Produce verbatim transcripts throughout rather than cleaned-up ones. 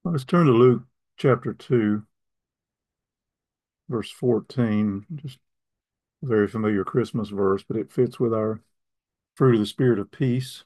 Let's turn to Luke chapter two, verse fourteen. Just a very familiar Christmas verse, but it fits with our fruit of the Spirit of peace.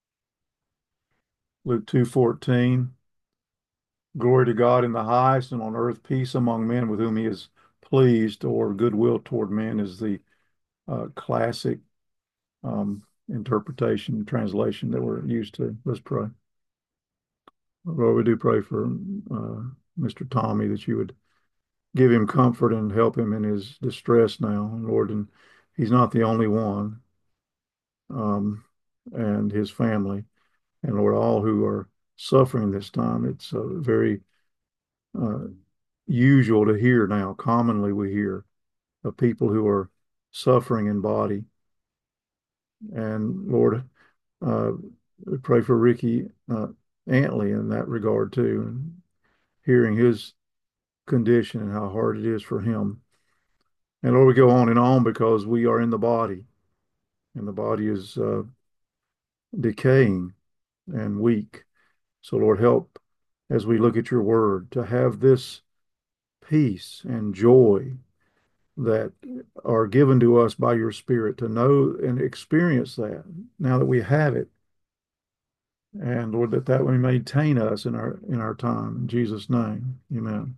Luke two fourteen. Glory to God in the highest, and on earth peace among men with whom he is pleased, or goodwill toward men is the uh, classic um, interpretation, translation that we're used to. Let's pray. Lord, we do pray for uh, Mister Tommy, that you would give him comfort and help him in his distress now, Lord. And he's not the only one, um, and his family, and Lord, all who are suffering this time. It's uh, very uh, usual to hear now. Commonly, we hear of people who are suffering in body. And Lord, uh, we pray for Ricky uh, Antley in that regard too, and hearing his condition and how hard it is for him. And Lord, we go on and on because we are in the body, and the body is uh, decaying and weak. So, Lord, help as we look at your word to have this peace and joy that are given to us by your Spirit, to know and experience that now that we have it. And Lord, that that will maintain us in our in our time. In Jesus' name, amen.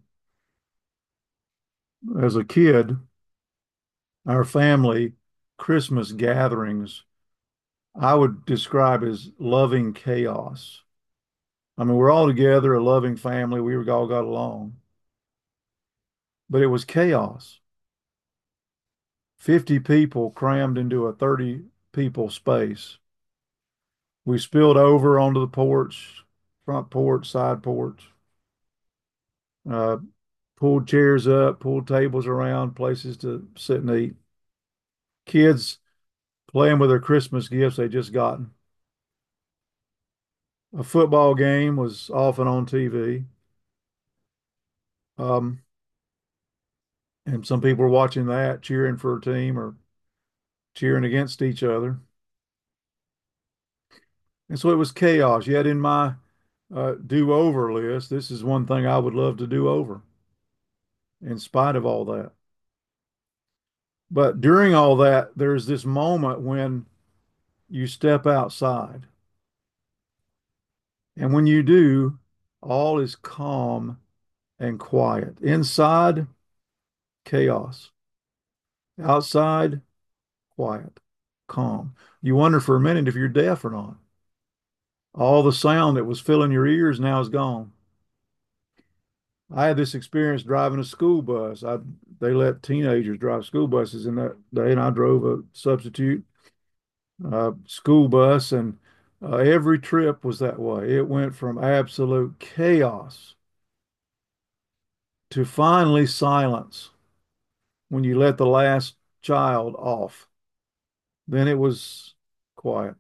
As a kid, our family Christmas gatherings I would describe as loving chaos. I mean, we're all together, a loving family. We all got along, but it was chaos. fifty people crammed into a thirty people space. We spilled over onto the porch, front porch, side porch, uh, pulled chairs up, pulled tables around, places to sit and eat. Kids playing with their Christmas gifts they just gotten. A football game was often on T V. Um, and some people were watching that, cheering for a team or cheering against each other. And so it was chaos. Yet in my uh, do over list, this is one thing I would love to do over in spite of all that. But during all that, there's this moment when you step outside. And when you do, all is calm and quiet. Inside, chaos. Outside, quiet, calm. You wonder for a minute if you're deaf or not. All the sound that was filling your ears now is gone. I had this experience driving a school bus. I They let teenagers drive school buses in that day, and I drove a substitute uh, school bus, and uh, every trip was that way. It went from absolute chaos to finally silence when you let the last child off. Then it was quiet.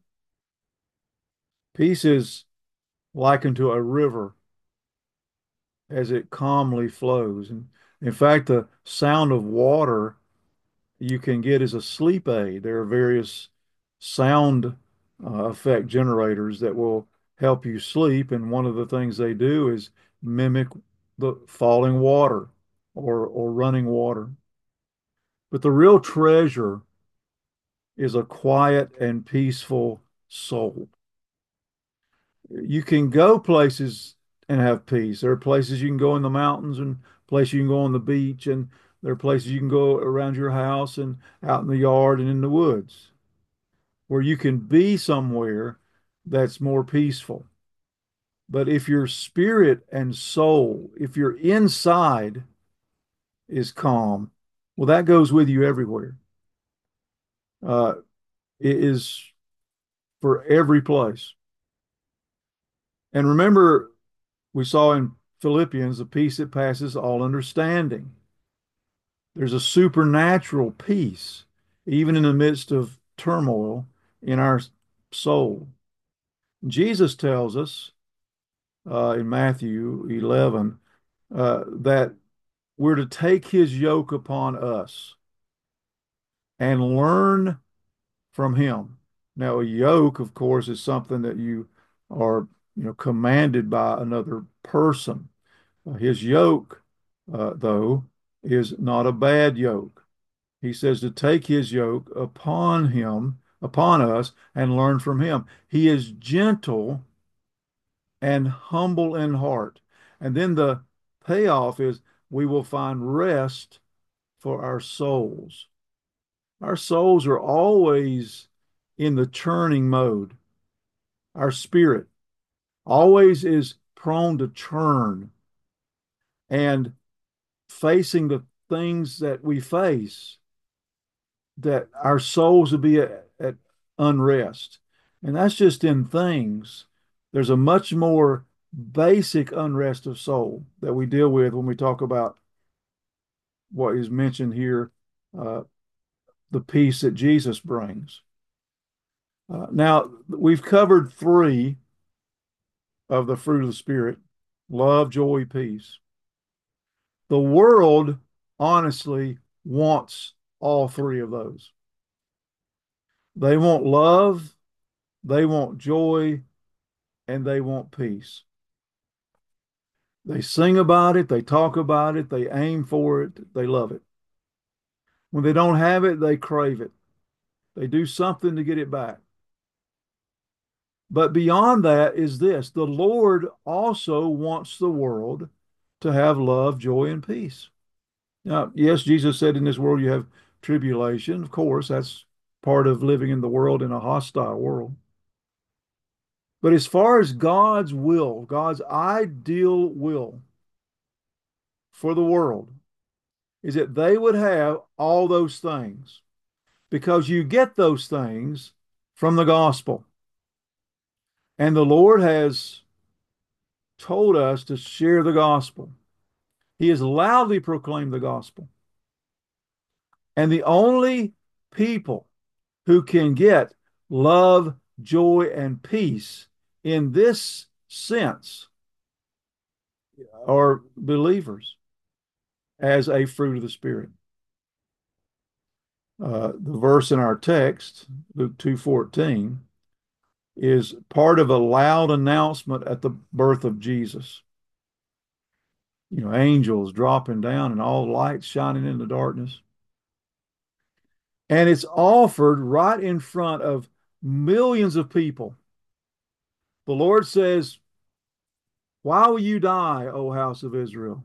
Peace is likened to a river as it calmly flows. And in fact, the sound of water you can get as a sleep aid. There are various sound uh, effect generators that will help you sleep. And one of the things they do is mimic the falling water or, or running water. But the real treasure is a quiet and peaceful soul. You can go places and have peace. There are places you can go in the mountains and places you can go on the beach, and there are places you can go around your house and out in the yard and in the woods where you can be somewhere that's more peaceful. But if your spirit and soul, if your inside is calm, well, that goes with you everywhere. Uh, it is for every place. And remember, we saw in Philippians the peace that passes all understanding. There's a supernatural peace, even in the midst of turmoil in our soul. Jesus tells us uh, in Matthew eleven uh, that we're to take his yoke upon us and learn from him. Now, a yoke, of course, is something that you are, you know, commanded by another person. Uh, his yoke, uh, though, is not a bad yoke. He says to take his yoke upon him, upon us, and learn from him. He is gentle and humble in heart. And then the payoff is we will find rest for our souls. Our souls are always in the churning mode. Our spirit always is prone to churn and facing the things that we face, that our souls will be at, at unrest. And that's just in things. There's a much more basic unrest of soul that we deal with when we talk about what is mentioned here, uh, the peace that Jesus brings. Uh, now, we've covered three of the fruit of the Spirit: love, joy, peace. The world honestly wants all three of those. They want love, they want joy, and they want peace. They sing about it, they talk about it, they aim for it, they love it. When they don't have it, they crave it. They do something to get it back. But beyond that is this: the Lord also wants the world to have love, joy, and peace. Now, yes, Jesus said in this world you have tribulation. Of course, that's part of living in the world in a hostile world. But as far as God's will, God's ideal will for the world is that they would have all those things, because you get those things from the gospel. And the Lord has told us to share the gospel. He has loudly proclaimed the gospel. And the only people who can get love, joy, and peace in this sense are believers as a fruit of the Spirit. Uh, the verse in our text, Luke two fourteen, is part of a loud announcement at the birth of Jesus. You know, angels dropping down and all lights shining in the darkness. And it's offered right in front of millions of people. The Lord says, why will you die, O house of Israel?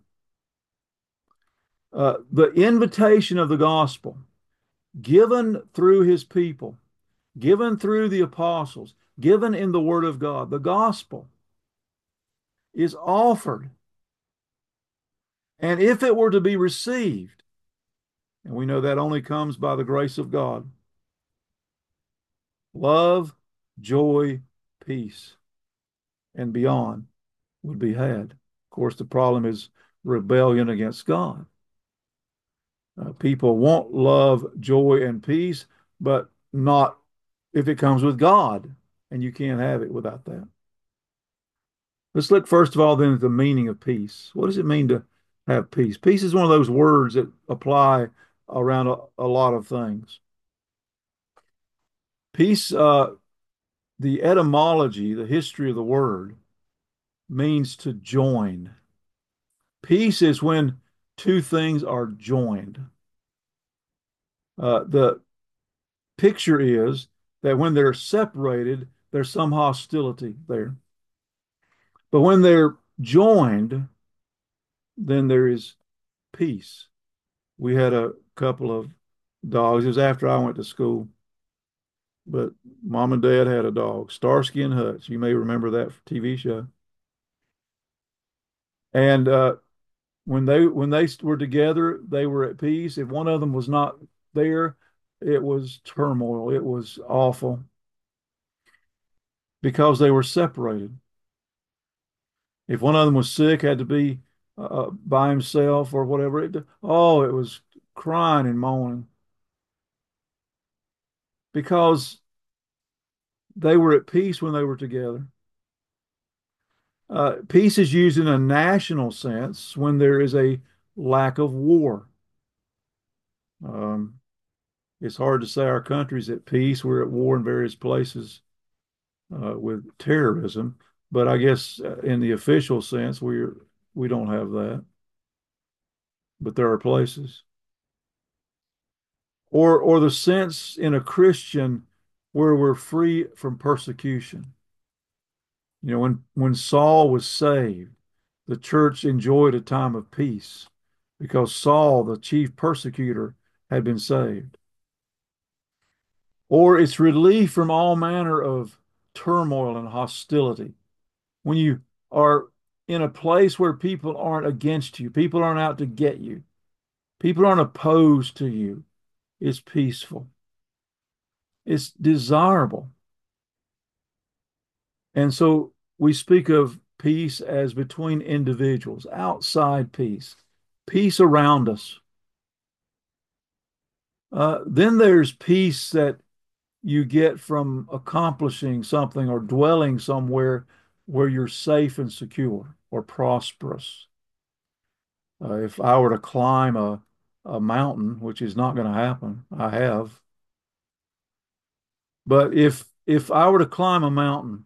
Uh, the invitation of the gospel given through his people, given through the apostles, given in the word of God, the gospel is offered. And if it were to be received, and we know that only comes by the grace of God, love, joy, peace, and beyond would be had. Of course, the problem is rebellion against God. Uh, people want love, joy, and peace, but not if it comes with God, and you can't have it without that. Let's look first of all then at the meaning of peace. What does it mean to have peace? Peace is one of those words that apply around a, a lot of things. Peace, uh, the etymology, the history of the word, means to join. Peace is when two things are joined. Uh, the picture is that when they're separated, there's some hostility there. But when they're joined, then there is peace. We had a couple of dogs. It was after I went to school, but mom and dad had a dog, Starsky and Hutch. You may remember that T V show. And uh, when they when they were together, they were at peace. If one of them was not there, it was turmoil. It was awful because they were separated. If one of them was sick, had to be uh, by himself or whatever, it, oh, it was crying and moaning because they were at peace when they were together. Uh, peace is used in a national sense when there is a lack of war. Um, it's hard to say our country's at peace. We're at war in various places uh, with terrorism. But I guess uh, in the official sense, we're we don't have that. But there are places. Or or the sense in a Christian where we're free from persecution. You know, when when Saul was saved, the church enjoyed a time of peace because Saul, the chief persecutor, had been saved. Or it's relief from all manner of turmoil and hostility. When you are in a place where people aren't against you, people aren't out to get you, people aren't opposed to you, it's peaceful, it's desirable. And so we speak of peace as between individuals, outside peace, peace around us. Uh, then there's peace that you get from accomplishing something or dwelling somewhere where you're safe and secure or prosperous. Uh, if I were to climb a, a mountain, which is not going to happen, I have, but if if I were to climb a mountain,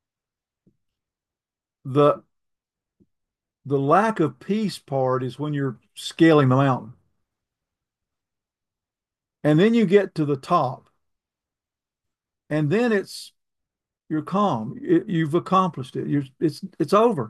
the the lack of peace part is when you're scaling the mountain. And then you get to the top, and then it's you're calm. It, you've accomplished it. You're, it's it's over.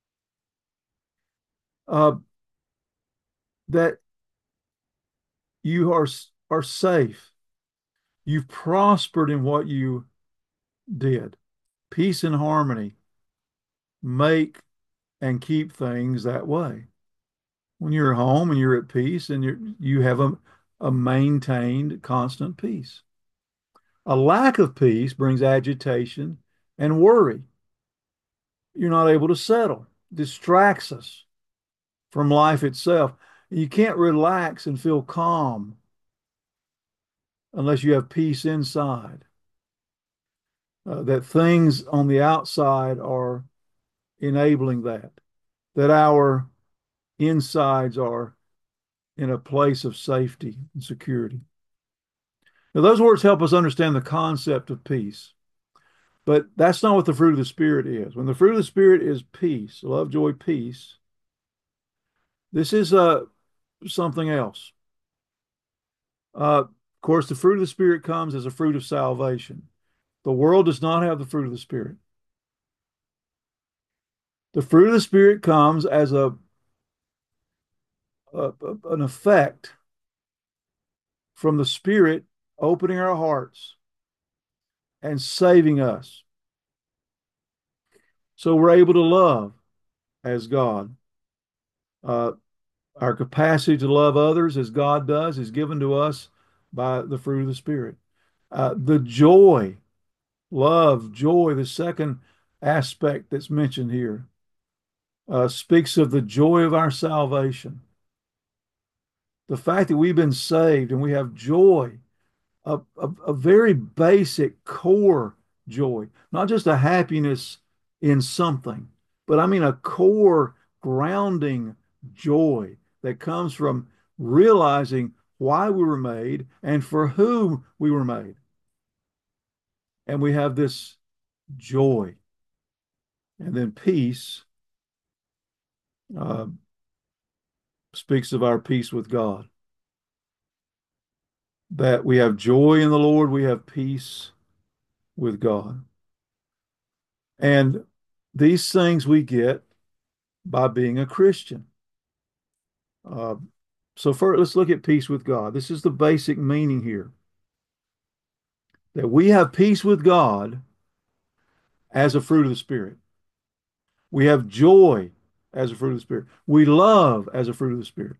Uh, that you are are safe. You've prospered in what you did. Peace and harmony make and keep things that way. When you're home and you're at peace and you you have a, a maintained constant peace. A lack of peace brings agitation and worry. You're not able to settle, distracts us from life itself. You can't relax and feel calm unless you have peace inside. Uh, that things on the outside are enabling that, that our insides are in a place of safety and security. Now, those words help us understand the concept of peace, but that's not what the fruit of the Spirit is. When the fruit of the Spirit is peace, love, joy, peace, this is uh, something else. Uh, of course, the fruit of the Spirit comes as a fruit of salvation. The world does not have the fruit of the Spirit. The fruit of the Spirit comes as a, a, a an effect from the Spirit opening our hearts and saving us. So we're able to love as God. Uh, our capacity to love others as God does is given to us by the fruit of the Spirit. Uh, the joy, love, joy, the second aspect that's mentioned here, uh, speaks of the joy of our salvation. The fact that we've been saved and we have joy, a, a, a very basic core joy, not just a happiness in something, but I mean a core grounding joy that comes from realizing why we were made and for whom we were made. And we have this joy. And then peace uh, speaks of our peace with God. That we have joy in the Lord, we have peace with God. And these things we get by being a Christian. Uh, so first, let's look at peace with God. This is the basic meaning here. That we have peace with God as a fruit of the Spirit. We have joy as a fruit of the Spirit. We love as a fruit of the Spirit.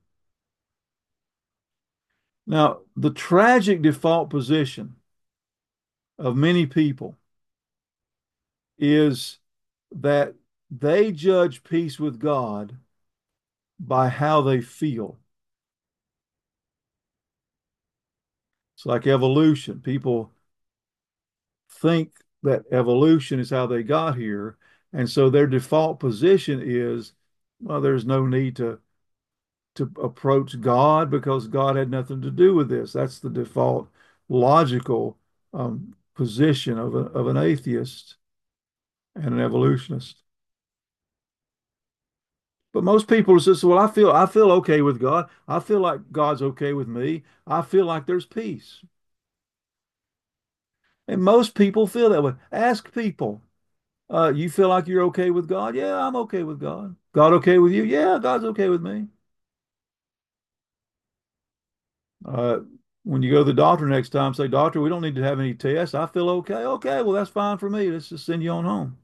Now, the tragic default position of many people is that they judge peace with God by how they feel. It's like evolution. People think that evolution is how they got here. And so their default position is, well, there's no need to to approach God because God had nothing to do with this. That's the default logical um, position of, a, of an atheist. and an evolutionist. But most people just say, well, I feel I feel okay with God. I feel like God's okay with me. I feel like there's peace. And most people feel that way. Ask people, uh, you feel like you're okay with God? Yeah, I'm okay with God. God okay with you? Yeah, God's okay with me. Uh, when you go to the doctor next time, say, doctor, we don't need to have any tests. I feel okay. Okay, well, that's fine for me. Let's just send you on home.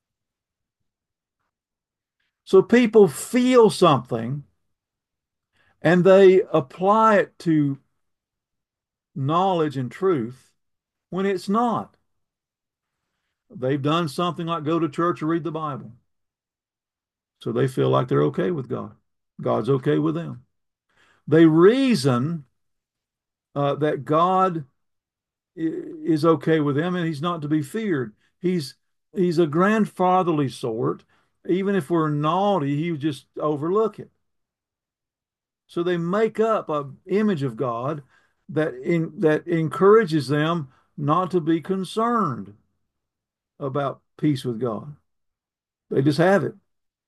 So people feel something and they apply it to knowledge and truth when it's not. They've done something like go to church or read the Bible. So they feel like they're okay with God. God's okay with them. They reason uh, that God is okay with them and he's not to be feared. He's he's a grandfatherly sort. Even if we're naughty, he would just overlook it. So they make up an image of God that in, that encourages them not to be concerned about peace with God. They just have it.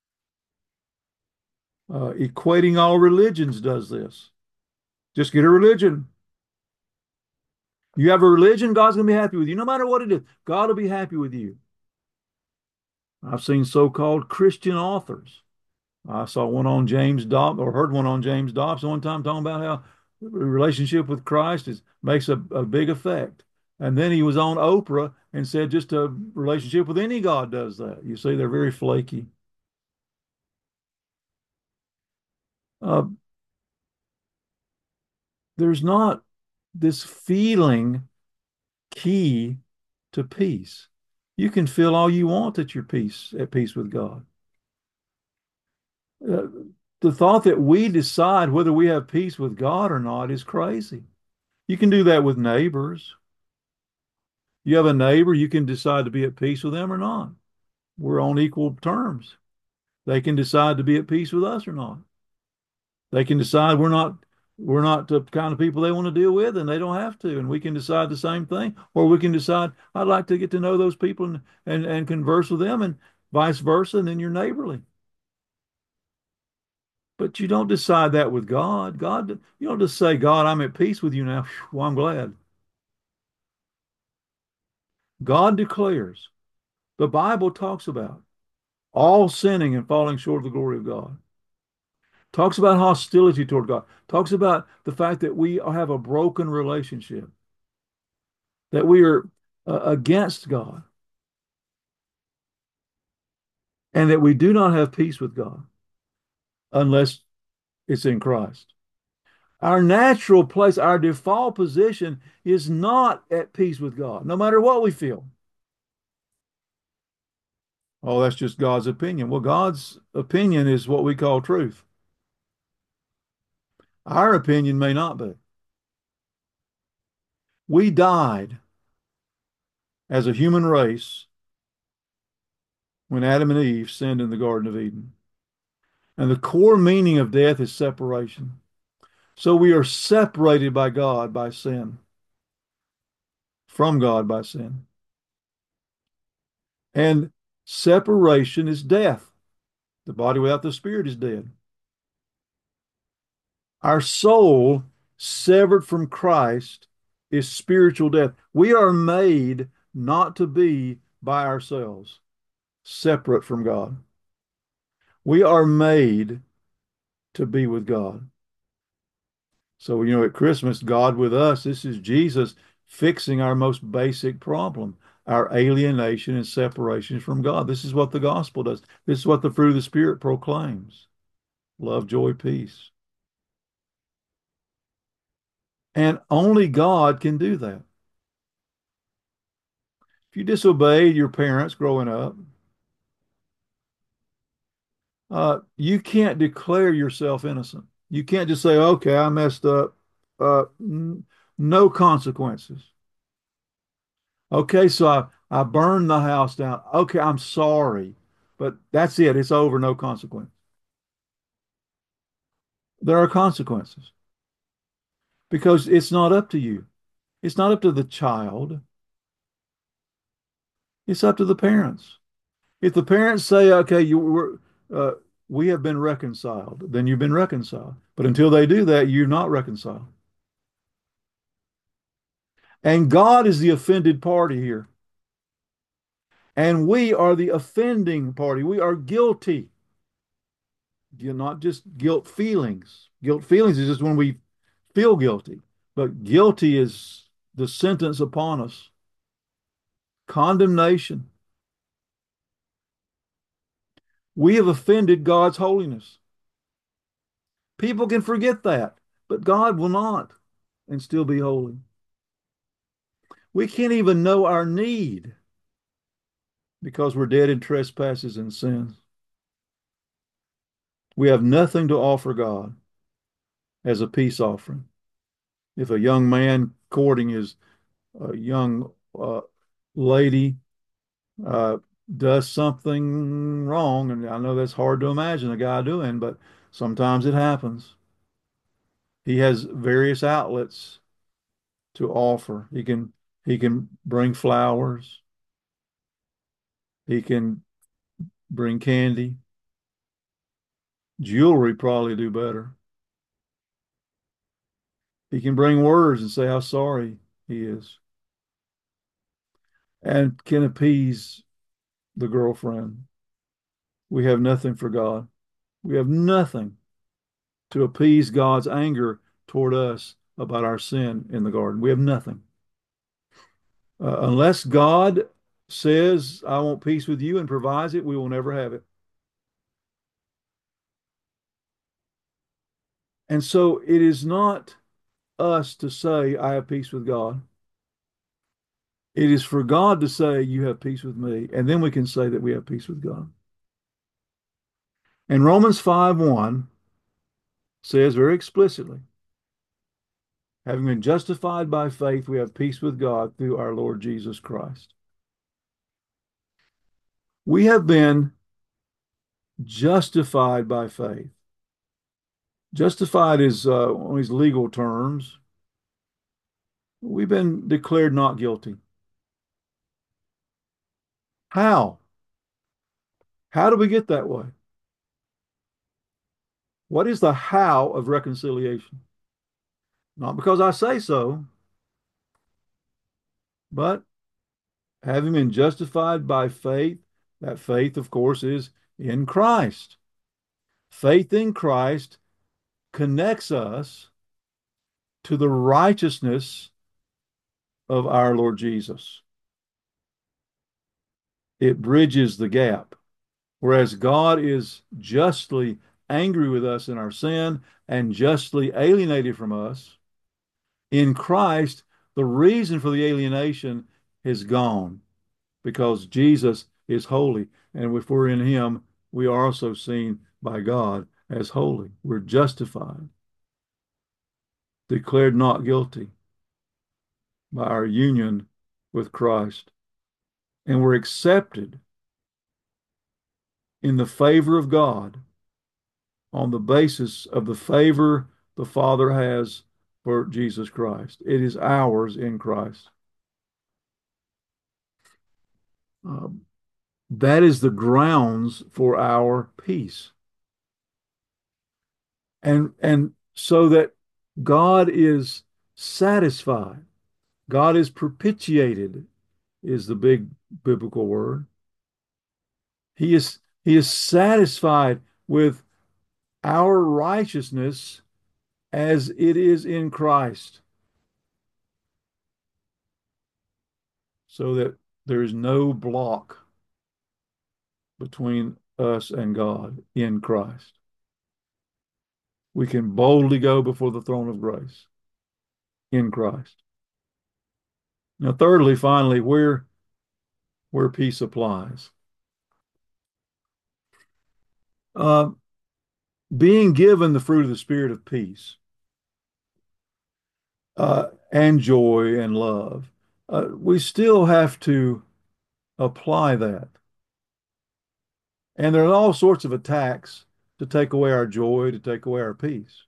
Uh, equating all religions does this. Just get a religion. You have a religion, God's going to be happy with you. No matter what it is, God will be happy with you. I've seen so-called Christian authors. I saw one on James Dobson, or heard one on James Dobson one time talking about how the relationship with Christ is makes a, a big effect. And then he was on Oprah and said just a relationship with any God does that. You see, they're very flaky. Uh, there's not this feeling key to peace. You can feel all you want that you're peace at peace with God. Uh, the thought that we decide whether we have peace with God or not is crazy. You can do that with neighbors. You have a neighbor, you can decide to be at peace with them or not. We're on equal terms. They can decide to be at peace with us or not. They can decide we're not we're not the kind of people they want to deal with, and they don't have to. And we can decide the same thing, or we can decide I'd like to get to know those people and and, and converse with them, and vice versa. And then you're neighborly. But you don't decide that with God. God, you don't just say, God, I'm at peace with you now. Well, I'm glad. God declares, the Bible talks about all sinning and falling short of the glory of God. Talks about hostility toward God. Talks about the fact that we have a broken relationship, that we are uh, against God, and that we do not have peace with God unless it's in Christ. Our natural place, our default position is not at peace with God, no matter what we feel. Oh, that's just God's opinion. Well, God's opinion is what we call truth. Our opinion may not be. We died as a human race when Adam and Eve sinned in the Garden of Eden. And the core meaning of death is separation. So we are separated by God by sin, from God by sin. And separation is death. The body without the spirit is dead. Our soul, severed from Christ, is spiritual death. We are made not to be by ourselves, separate from God. We are made to be with God. So, you know, at Christmas, God with us, this is Jesus fixing our most basic problem, our alienation and separation from God. This is what the gospel does. This is what the fruit of the Spirit proclaims: love, joy, peace. And only God can do that. If you disobeyed your parents growing up, uh, you can't declare yourself innocent. You can't just say, okay, I messed up. Uh, n- no consequences. Okay, so I, I burned the house down. Okay, I'm sorry. But that's it. It's over. No consequence. There are consequences because it's not up to you. It's not up to the child. It's up to the parents. If the parents say, okay, you were, uh, we have been reconciled, then you've been reconciled. But until they do that, you're not reconciled. And God is the offended party here. And we are the offending party. We are guilty. You're not just guilt feelings. Guilt feelings is just when we feel guilty, but guilty is the sentence upon us. Condemnation. We have offended God's holiness. People can forget that, but God will not and still be holy. We can't even know our need because we're dead in trespasses and sins. We have nothing to offer God as a peace offering. If a young man courting his uh, young uh, lady uh, does something wrong, and I know that's hard to imagine a guy doing, but sometimes it happens. He has various outlets to offer. He can he can bring flowers. He can bring candy. Jewelry probably do better. He can bring words and say how sorry he is and can appease the girlfriend. We have nothing for God. We have nothing to appease God's anger toward us about our sin in the garden. We have nothing. Uh, unless God says, I want peace with you and provides it, we will never have it. And so it is not us to say, I have peace with God. It is for God to say, you have peace with me. And then we can say that we have peace with God. And Romans five one says very explicitly, having been justified by faith, we have peace with God through our Lord Jesus Christ. We have been justified by faith. Justified is uh, one of these legal terms. We've been declared not guilty. How? How do we get that way? What is the how of reconciliation? Not because I say so, but having been justified by faith, that faith, of course, is in Christ. Faith in Christ connects us to the righteousness of our Lord Jesus. It bridges the gap. Whereas God is justly angry with us in our sin and justly alienated from us, in Christ, the reason for the alienation is gone because Jesus is holy. And if we're in Him, we are also seen by God as holy. We're justified, declared not guilty by our union with Christ. And we're accepted in the favor of God on the basis of the favor the Father has for Jesus Christ. It is ours in Christ. Um, that is the grounds for our peace. And, and so that God is satisfied, God is propitiated, is the big biblical word. He is, he is satisfied with our righteousness as it is in Christ, so that there is no block between us and God in Christ. We can boldly go before the throne of grace in Christ. Now, thirdly, finally, where where peace applies. Uh, being given the fruit of the Spirit of peace uh, and joy and love, uh, we still have to apply that. And there are all sorts of attacks to take away our joy, to take away our peace.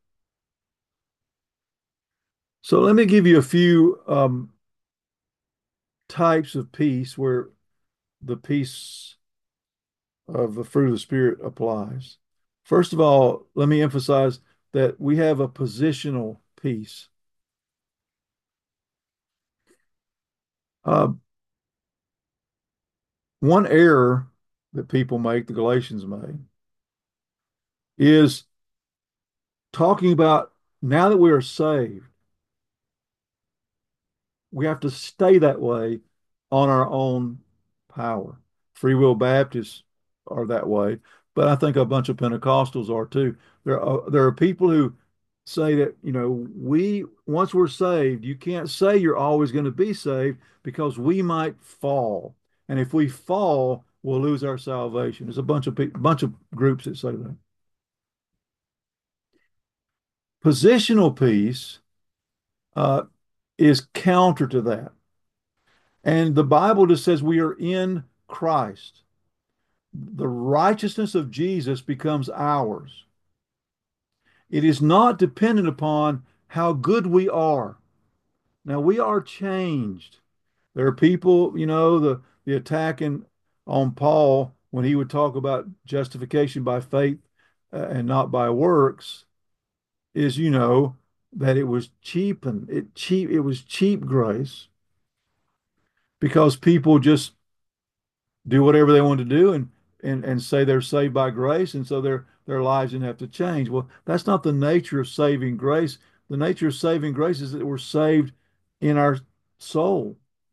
So let me give you a few um, types of peace where the peace of the fruit of the Spirit applies. First of all, let me emphasize that we have a positional peace. Uh, One error that people make, the Galatians made, is talking about now that we are saved, we have to stay that way on our own power. Free will Baptists are that way, but I think a bunch of Pentecostals are too. There are there are people who say that, you know, we once we're saved, you can't say you're always going to be saved because we might fall. And if we fall, we'll lose our salvation. There's a bunch of people, bunch of groups that say that. Positional peace uh, is counter to that. And the Bible just says we are in Christ. The righteousness of Jesus becomes ours. It is not dependent upon how good we are. Now we are changed. There are people, you know, the the attack in, on Paul when he would talk about justification by faith uh, and not by works is, you know, that it was cheapened. It cheap. It was cheap grace because people just do whatever they want to do and and and say they're saved by grace, and so their their lives didn't have to change. Well, that's not the nature of saving grace. The nature of saving grace is that we're saved in our soul.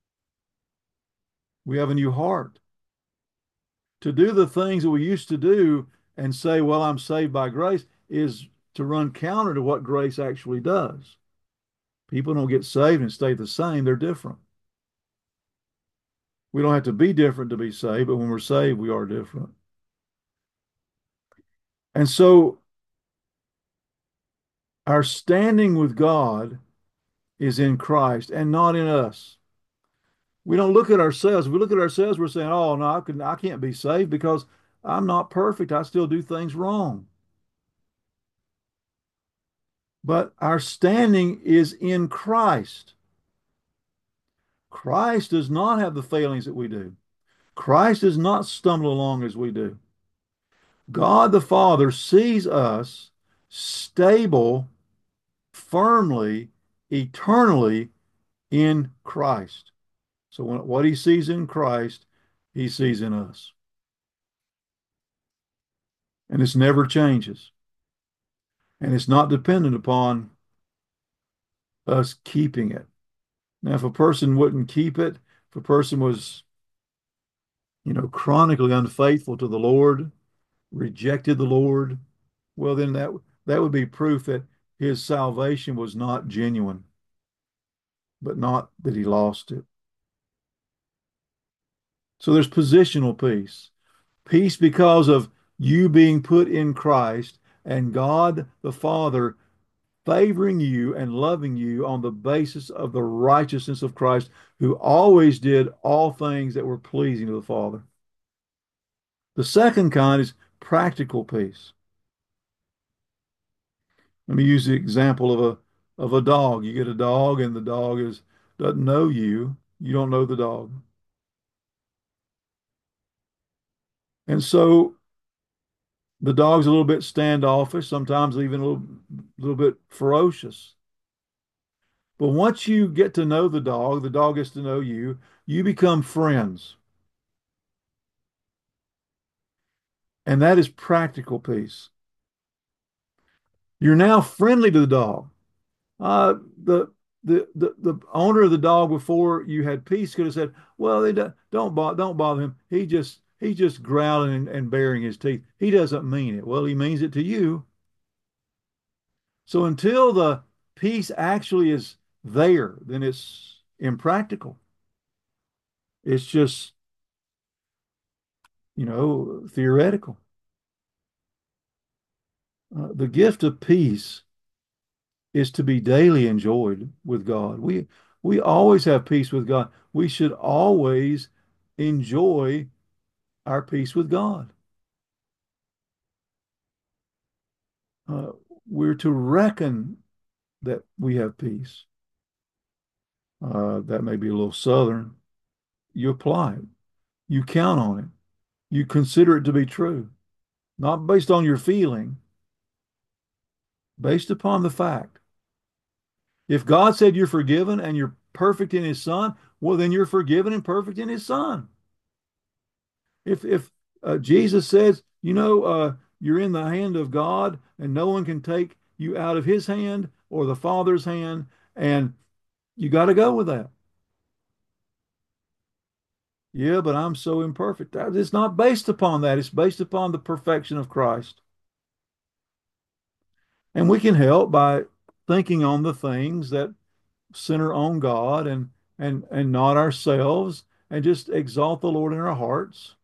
We have a new heart. To do the things that we used to do and say, well, I'm saved by grace, is to run counter to what grace actually does. People don't get saved and stay the same, they're different. We don't have to be different to be saved, but when we're saved, we are different. And so our standing with God is in Christ and not in us. We don't look at ourselves. If we look at ourselves, we're saying, "Oh no, I can I can't be saved because I'm not perfect. I still do things wrong." But our standing is in Christ. Christ does not have the failings that we do. Christ does not stumble along as we do. God the Father sees us stable, firmly, eternally in Christ. So when, what he sees in Christ, he sees in us. And this never changes. And it's not dependent upon us keeping it. Now, if a person wouldn't keep it, if a person was, you know, chronically unfaithful to the Lord, rejected the Lord, well, then that that would be proof that his salvation was not genuine, but not that he lost it. So there's positional peace. Peace because of you being put in Christ and God the Father favoring you and loving you on the basis of the righteousness of Christ, who always did all things that were pleasing to the Father. The second kind is practical peace. Let me use the example of a of a dog. You get a dog and the dog is doesn't know you. You don't know the dog. And so the dog's a little bit standoffish, sometimes even a little, little bit ferocious. But once you get to know the dog, the dog gets to know you, you become friends. And that is practical peace. You're now friendly to the dog. Uh, the, the the the owner of the dog before you had peace could have said, "Well, they don't don't bother, don't bother him. He just he's just growling and, and baring his teeth. He doesn't mean it." Well, he means it to you. So until the peace actually is there, then it's impractical. It's just, you know, theoretical. Uh, the gift of peace is to be daily enjoyed with God. We we always have peace with God. We should always enjoy our peace with God. Uh, we're to reckon that we have peace. Uh, that may be a little southern. You apply it. You count on it. You consider it to be true, not based on your feeling, based upon the fact. If God said you're forgiven and you're perfect in his son, well, then you're forgiven and perfect in his son. If if uh, Jesus says, you know, uh, you're in the hand of God and no one can take you out of his hand or the Father's hand, and you got to go with that. Yeah, but I'm so imperfect. That- It's not based upon that. It's based upon the perfection of Christ. And we can help by thinking on the things that center on God and and and not ourselves, and just exalt the Lord in our hearts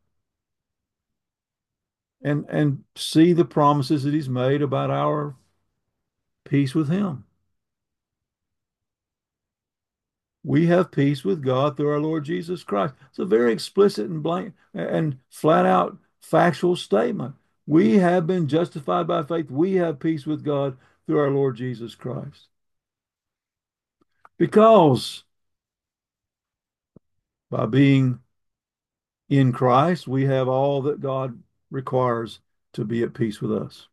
and and see the promises that he's made about our peace with him. We have peace with God through our Lord Jesus Christ. It's a very explicit and blank and flat out factual statement. We have been justified by faith. We have peace with God through our Lord Jesus Christ. Because by being in Christ, we have all that God requires to be at peace with us.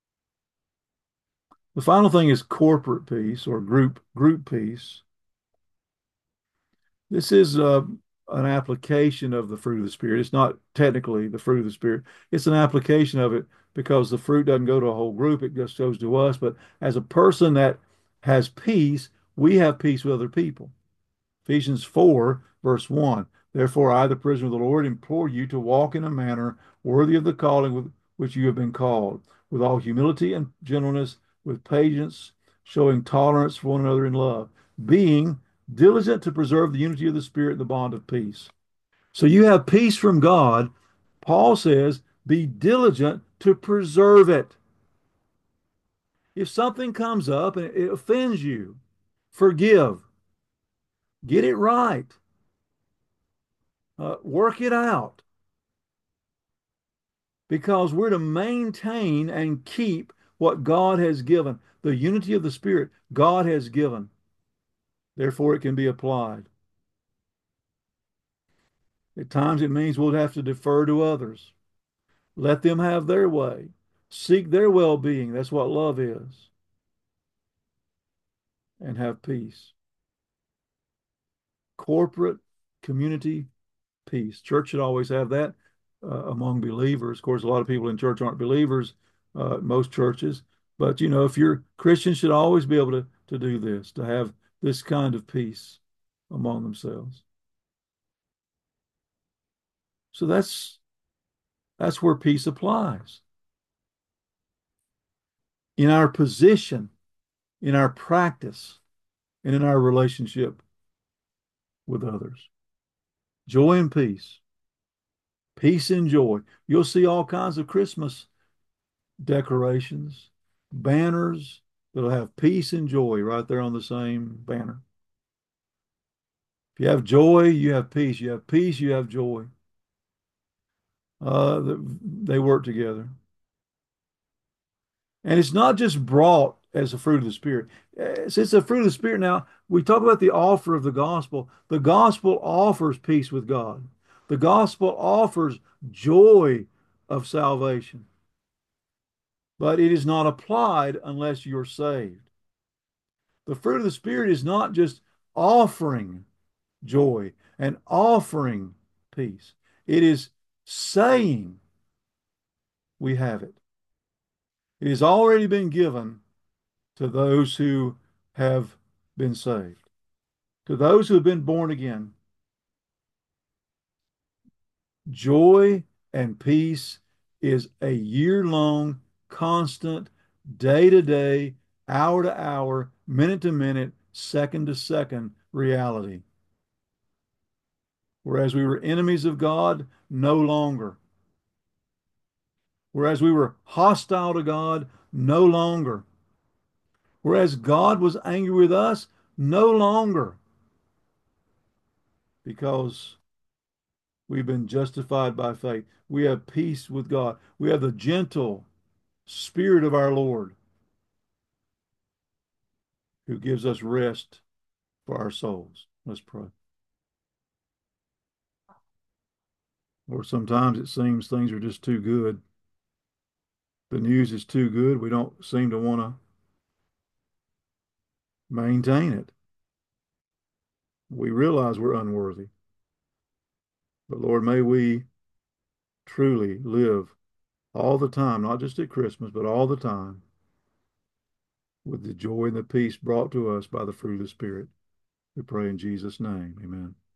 The final thing is corporate peace or group group peace. This is uh, an application of the fruit of the Spirit. It's not technically the fruit of the Spirit. It's an application of it because the fruit doesn't go to a whole group. It just goes to us. But as a person that has peace, we have peace with other people. Ephesians four, verse one. Therefore, I, the prisoner of the Lord, implore you to walk in a manner worthy of the calling with which you have been called, with all humility and gentleness, with patience, showing tolerance for one another in love, being diligent to preserve the unity of the Spirit in the bond of peace. So you have peace from God. Paul says, be diligent to preserve it. If something comes up and it offends you, forgive, get it right, uh, work it out, because we're to maintain and keep what God has given. The unity of the Spirit God has given. Therefore, it can be applied. At times, it means we'll have to defer to others. Let them have their way. Seek their well being. That's what love is. And have peace. Corporate community peace. Church should always have that uh, among believers. Of course, a lot of people in church aren't believers, uh, most churches. But, you know, if you're Christians, should always be able to, to do this, to have this kind of peace among themselves. So that's that's where peace applies. In our position, in our practice, and in our relationship with others. Joy and peace. Peace and joy. You'll see all kinds of Christmas decorations, banners that'll have peace and joy right there on the same banner. If you have joy, you have peace. You have peace, you have joy. Uh, they work together. And it's not just brought as a fruit of the Spirit. Since it's a fruit of the Spirit now, we talk about the offer of the gospel. The gospel offers peace with God. The gospel offers joy of salvation, but it is not applied unless you're saved. The fruit of the Spirit is not just offering joy and offering peace, it is saying we have it. It has already been given to those who have been saved, to those who have been born again. Joy and peace is a year long, constant, day to day, hour to hour, minute to minute, second to second reality. Whereas we were enemies of God, no longer. Whereas we were hostile to God, no longer. Whereas God was angry with us, no longer. Because we've been justified by faith. We have peace with God. We have the gentle Spirit of our Lord who gives us rest for our souls. Let's pray. Or sometimes it seems things are just too good. The news is too good. We don't seem to want to maintain it. We realize we're unworthy. But Lord, may we truly live all the time, not just at Christmas, but all the time, with the joy and the peace brought to us by the fruit of the Spirit. We pray in Jesus' name. Amen.